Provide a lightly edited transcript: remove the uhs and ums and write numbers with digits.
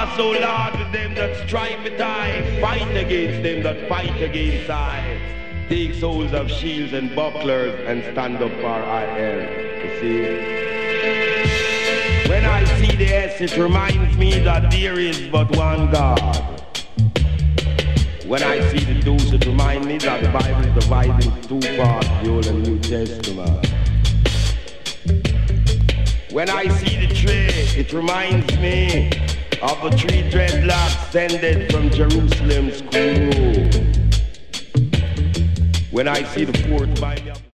So Lord, with them that strive with I, fight against them that fight against I. Take souls of shields and bucklers and stand up for our help. You see? When I see the S, it reminds me that there is but one God. When I see the deuce, it reminds me that the Bible is divided into two parts, the Old and New Testament. When I see the tree, it reminds me of the three dreadlocks descended from Jerusalem's school. When I see the fourth Bible